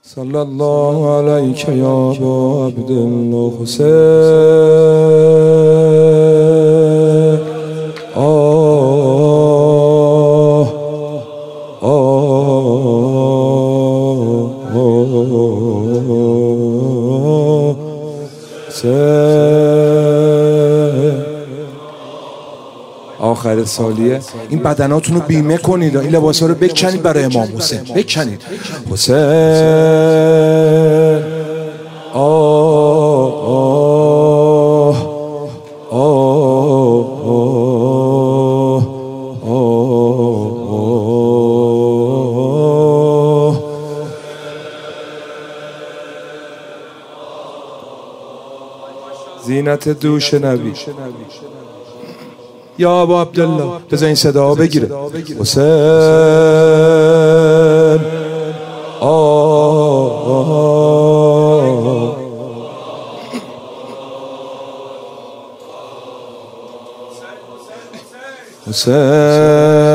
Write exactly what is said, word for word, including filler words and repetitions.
صلی الله علیک یا ابا عبدالله حسین. آه آه آخر سالیه این بدناتون رو بیمه کنید، این لباسا رو بکنید برای امام حسین، بکنید. حسین آه آه آه آه زینت دوش نبی یا ابا عبدالله. بذار این صدا بگیره. حسین آه آه حسین